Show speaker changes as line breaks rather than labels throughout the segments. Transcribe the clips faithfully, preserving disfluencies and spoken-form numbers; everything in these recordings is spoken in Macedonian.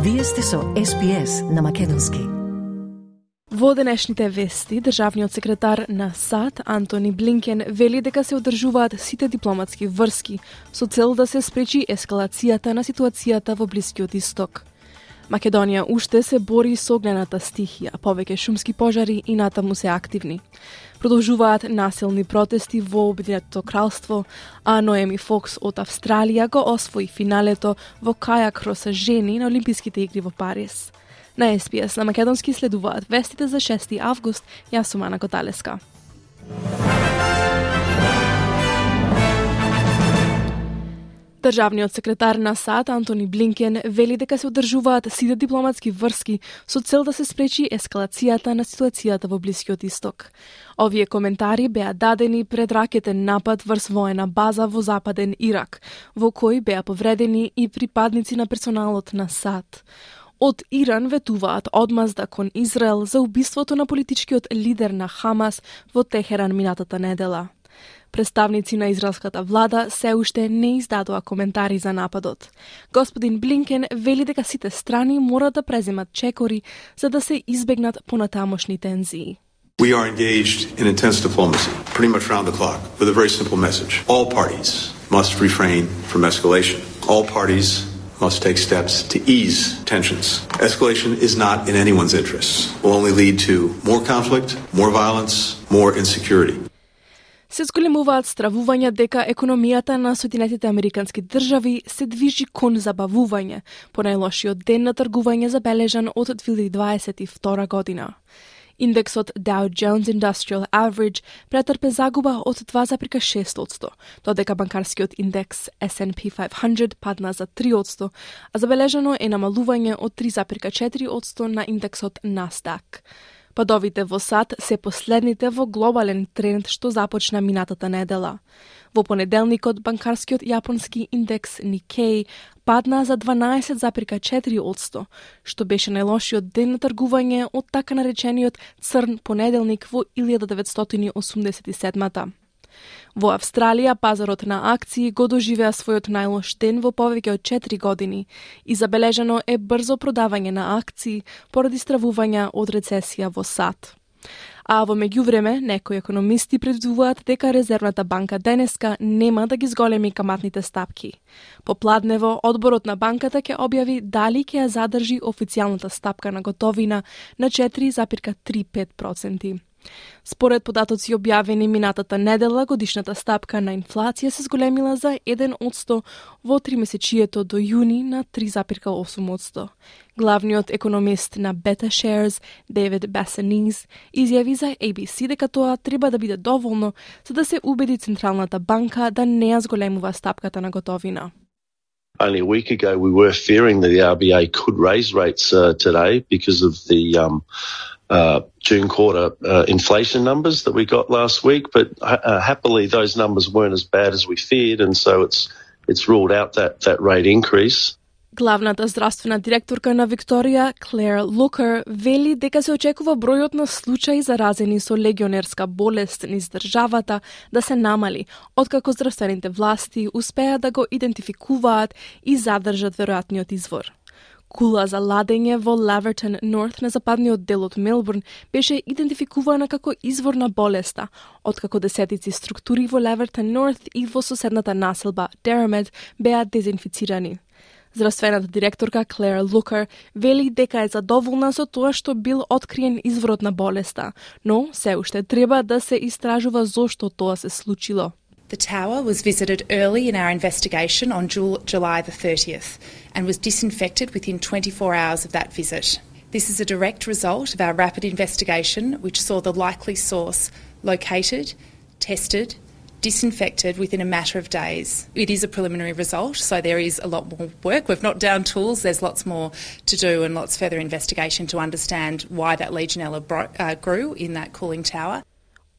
Вие сте со Ес Би Ес на македонски.
Во денешните вести, државниот секретар на САД Антони Блинкен вели дека се одржуваат сите дипломатски врски со цел да се спречи ескалацијата на ситуацијата во Блискиот Исток. Македонија уште се бори со огнената стихија, повеќе шумски пожари и натаму се активни. Продолжуваат насилни протести во Обединетото кралство, а Ноеми Фокс од Австралија го освои финалето во кајак со жени на Олимписките игри во Париз. На Ес Би Ес на македонски следуваат вестите за шести август. Јас сум Ана Коталеска. Државниот секретар на САД Антони Блинкен вели дека се одржуваат сите дипломатски врски со цел да се спречи ескалацијата на ситуацијата во Блискиот Исток. Овие коментари беа дадени пред ракетен напад врз воена база во западен Ирак, во кој беа повредени и припадници на персоналот на САД. Од Иран ветуваат одмазда кон Израел за убиството на политичкиот лидер на Хамас во Техеран минатата недела. Представници на израелската влада се уште не издадоа коментари за нападот. Господин Блинкен вели дека сите страни мора да преземат чекори за да се избегнат понатамошни тензии.
We are engaged in intense diplomacy, pretty much round the clock, with a very simple message. All parties must refrain from escalation. All parties must take steps to ease tensions. Escalation is not in anyone's interests. It will only lead to more conflict, more violence, more insecurity.
Се зголемуваат стравувања дека економијата на Соединетите Американски држави се движи кон забавување, по најлошиот ден на тргување забележан од две илјади дваесет и втора година. Индексот Dow Jones Industrial Average претрпе загуба од два запирка шест одсто, додека банкарскиот индекс Ес енд Пи петстотини падна за три одсто, а забележано е намалување од три запирка четири одсто на индексот Nasdaq. Падовите во САД се последните во глобален тренд што започна минатата недела. Во понеделникот банкарскиот јапонски индекс Nikkei падна за дванаесет запирка четири одсто, што беше најлошиот ден на тргување од така наречениот црн понеделник во илјада деветстотини осумдесет и седма. Во Австралија пазарот на акции го доживеа својот најлош ден во повеќе од четири години и забележано е брзо продавање на акции поради стравувања од рецесија во САД. А во меѓувреме, некои економисти предвидуваат дека Резервната банка денеска нема да ги зголеми каматните стапки. Попладнево, одборот на банката ќе објави дали ќе ја задржи официјалната стапка на готовина на четири запирка тридесет и пет проценти. Според податоци објавени минатата недела, годишната стапка на инфлација се зголемила за еден одсто во тримесечието до јуни на три запирка осум одсто. Главниот економист на BetaShares, David Bassanis, изјави за Ей Би Си дека тоа треба да биде доволно за да се убеди Централната банка да не ја зголемува стапката на готовина.
Only a week ago we were fearing that the Ар Би Ей could raise rates uh, today because of the um, uh, June quarter uh, inflation numbers that we got last week, but uh, happily those numbers weren't as bad as we feared, and so it's it's ruled out that that rate increase.
Главната здравствена директорка на Викторија, Клер Лукер, вели дека се очекува бројот на случаи заразени со легионерска болест низ државата да се намали, откако здравствените власти успеа да го идентификуваат и задржат веројатниот извор. Кула за ладење во Лавертон Норт на западниот дел од Мелбурн беше идентификувана како извор на болеста, откако десетици структури во Лавертон Норт и во соседната населба Derrimut беа дезинфицирани. Здравствената директорка Клер Лукер вели дека е задоволна со тоа што бил откриен изворот на болеста, но се уште треба да се истражува зошто тоа се случило.
The tower was visited early in our investigation on July the thirtieth and was disinfected within twenty-four hours of that visit. This is a direct result of our rapid investigation, which saw the likely source located, tested, disinfected within a matter of days. It is a preliminary result, so there is a lot more work. We've not down tools. There's lots more to do and lots further investigation to understand why that Legionella bro- uh, grew in that cooling tower.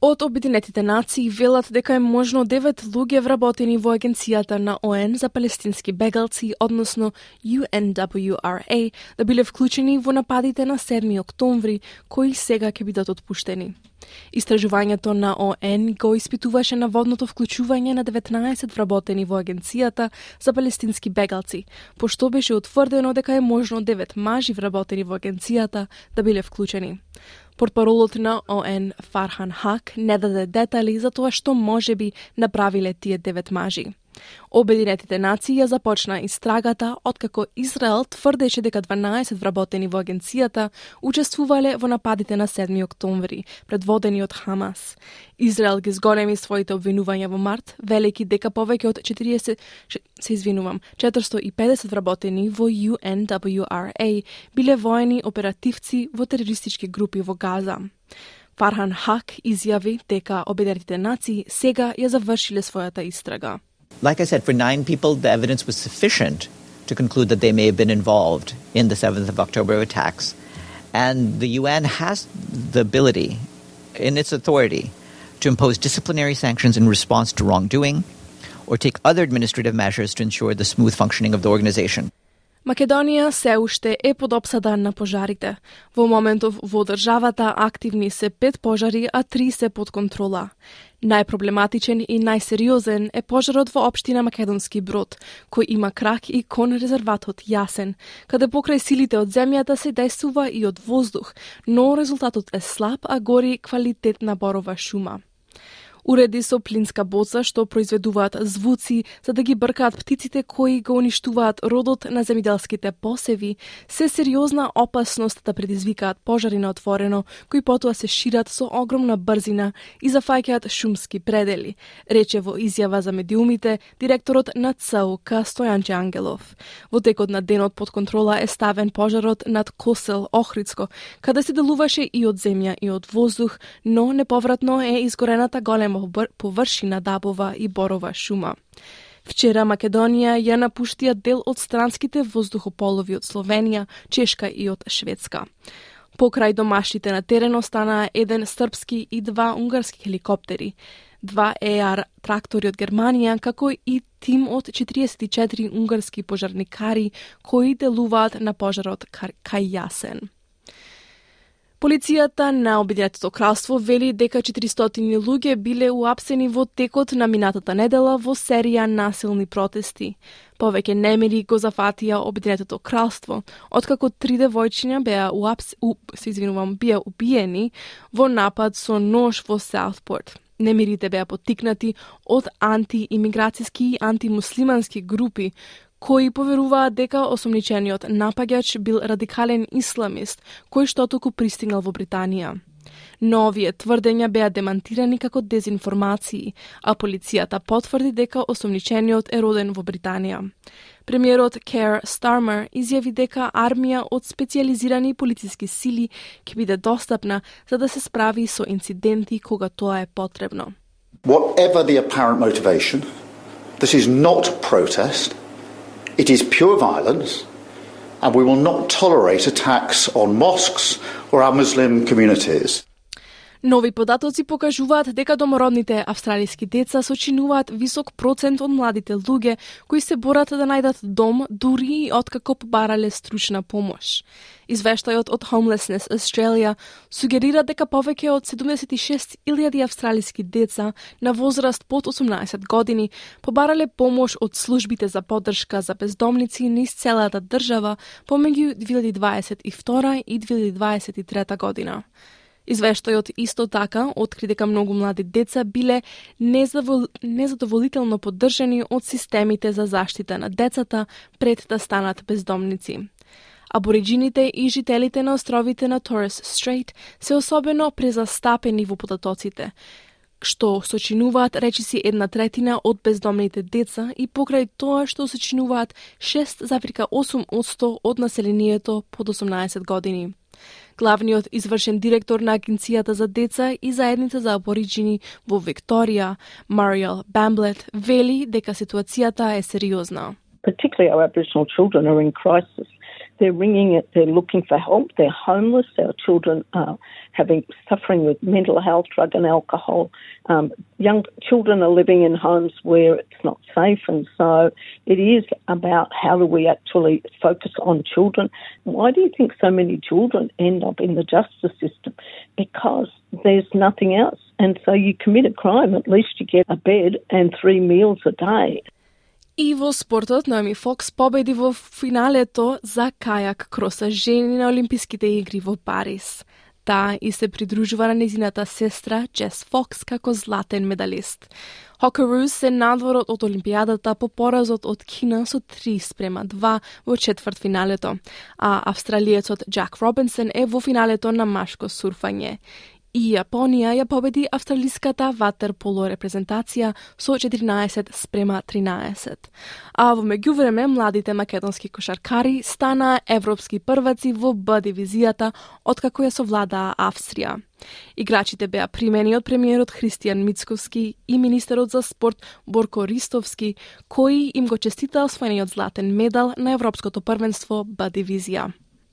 Од Обединетите нации велат дека е можно девет луѓе вработени во агенцијата на О Н за палестински бегалци, односно U N W R A, да биле вклучени во нападите на седми октомври, кои сега ќе бидат отпуштени. Истражувањето на О Н го испитуваше наводното вклучување на деветнаесет вработени во агенцијата за палестински бегалци, пошто беше утврдено дека е можно девет мажи вработени во агенцијата да биле вклучени. Портпаролот на О Н Фархан Хак не даде детали за тоа што можеби направиле тие девет мажи. Обединетите нации ја започна истрагата откако Израел тврдеше дека дванаесет вработени во агенцијата учествувале во нападите на седми октомври, предводени од Хамас. Израел ги зголеми своите обвинувања во март, велејќи дека повеќе од четириесет, се извинувам, четиристотини и педесет вработени во U N W R A биле воени оперативци во терористички групи во Газа. Фархан Хак изјави дека Обединетите нации сега ја завршиле својата истрага.
Like I said, for nine people, the evidence was sufficient to conclude that they may have been involved in the seventh of October attacks. And the U N has the ability, in its authority, to impose disciplinary sanctions in response to wrongdoing or take other administrative measures to ensure the smooth functioning of the organization.
Македонија се уште е под опсада на пожарите. Во моментов во државата активни се пет пожари, а три се под контрола. Најпроблематичен и најсериозен е пожарот во општина Македонски Брод, кој има крак и кон резерватот Јасен, каде покрај силите од земјата се дејствува и од воздух, но резултатот е слаб, а гори квалитетна борова шума. Уреди со плинска боца што произведуваат звуци за да ги бркаат птиците кои го уништуваат родот на земјоделските посеви, се сериозна опасност да предизвикаат пожари на отворено, кои потоа се шират со огромна брзина и зафаќаат шумски предели, рече во изјава за медиумите директорот на Ц У К Стојанче Ангелов. Во текот на денот под контрола е ставен пожарот над Косел, Охридско, каде се делуваше и од земја и од воздух, но неповратно е изгорената голема површина дабова и борова шума. Вчера Македонија ја напуштија дел од странските воздухополови од Словенија, Чешка и од Шведска. Покрај домашните на терен останаа еден српски и два унгарски хеликоптери, два Е Р трактори од Германија, како и тим од четириесет и четири унгарски пожарникари кои делуваат на пожарот кај Јасен. Полицијата на Обединетото кралство вели дека четиристотини луѓе биле уапсени во текот на минатата недела во серија насилни протести. Повеќе немири го зафатија Обединетото кралство, откако три девојчиња беа уапс, у, се извинувам, беа убиени во напад со нож во Саутпорт. Немирите беа поттикнати од антиимиграцијски и антимуслимански групи, кои поверуваат дека осомничениот напаѓач бил радикален исламист, кој што току пристигнал во Британија. Но овие тврдења беа демантирани како дезинформации, а полицијата потврди дека осомничениот е роден во Британија. Премиерот Keir Starmer изјави дека армија од специјализирани полициски сили ќе биде достапна за да се справи со инциденти кога тоа е потребно.
Whatever the apparent motivation, this is not protest. It is pure violence, and we will not tolerate attacks on mosques or our Muslim communities.
Нови податоци покажуваат дека домородните австралиски деца сочинуваат висок процент од младите луѓе кои се борат да најдат дом дури и откако побарале стручна помош. Извештајот од Homelessness Australia сугерира дека повеќе од седумдесет и шест илјади австралиски деца на возраст под осумнаесет години побарале помош од службите за поддршка за бездомници низ целата држава помеѓу две илјади дваесет и втора и две илјади дваесет и трета година. Извештајот исто така откри дека многу млади деца биле незадовол... незадоволително поддржани од системите за заштита на децата пред да станат бездомници. Абориджините и жителите на островите на Торres Strait се особено презастапени во податоците, што сочинуваат речиси една третина од бездомните деца и покрај тоа што сочинуваат шест зарез и осум одсто од населението под осумнаесет години. Главниот извршен директор на Агенцијата за деца и заедница за абориджини во Викторија, Мариел Бамблет, вели дека ситуацијата е сериозна.
Particularly our Aboriginal children are in crisis. they're ringing it, they're looking for help, they're homeless, our children are having suffering with mental health, drug and alcohol. Um, young children are living in homes where it's not safe, and so it is about how do we actually focus on children. Why do you think so many children end up in the justice system? Because there's nothing else. And so you commit a crime, at least you get a bed and three meals a day.
И во спортот Наоми Фокс победи во финалето за кајак кроса жени на Олимписките игри во Париз. Таа и се придружува на незината сестра Джес Фокс како златен медалист. Хокероос се надворот од Олимпијадата по поразот од Кина со три спрема два во четвртфиналето, а австралиецот Джак Робинсон е во финалето на машко сурфање. И Јапонија ја победи австралиската ватерполо репрезентација со четиринаесет спрема тринаесет. А во меѓувреме младите македонски кошаркари стана европски прваци во Б дивизијата откако ја совладаа Австрија. Играчите беа примени од премиерот Христијан Мицковски и министерот за спорт Борко Ристовски, кои им го честитаа освоениот златен медал на европското првенство Б дивизија.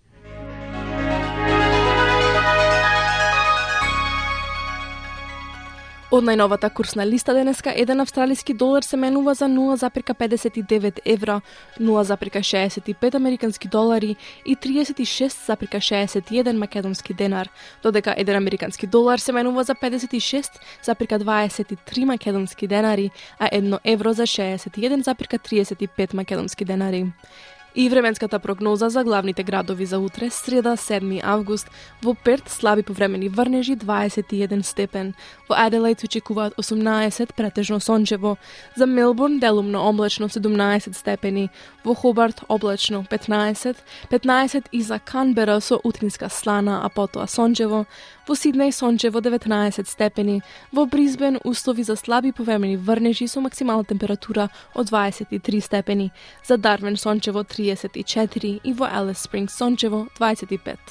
Од најновата курсна листа денеска, еден австралиски долар се менува за нула запирка педесет и девет евра, нула запирка шеесет и пет американски долари и триесет и шест запирка шеесет и еден македонски денар, додека еден американски долар се менува за педесет и шест запирка дваесет и три македонски денари, а едно евро за шеесет и еден запирка триесет и пет македонски денари. И временската прогноза за главните градови за утре, среда седми август, во Перт слаби повремени врнежи дваесет и еден степен, во Аделаид се очекуваат осумнаесет претежно сончево, за Мелбурн делумно облачно седумнаесет степени, во Хобарт облачно петнаесет, петнаесет и за Канбера со утринска слана, а потоа сончево, во Сиднеј сончево деветнаесет степени, во Бризбен услови за слаби повремени врнежи со максимална температура од дваесет и три степени, за Дарвин сончево триесет и четири и во Алис Спрингс сончево дваесет и пет.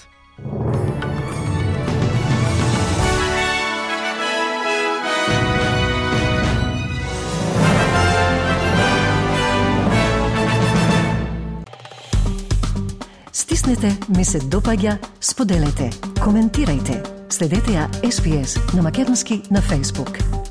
Стиснете, ми се допаѓа, споделете, коментирајте. Следете ја Ес Би Ес на македонски на Facebook.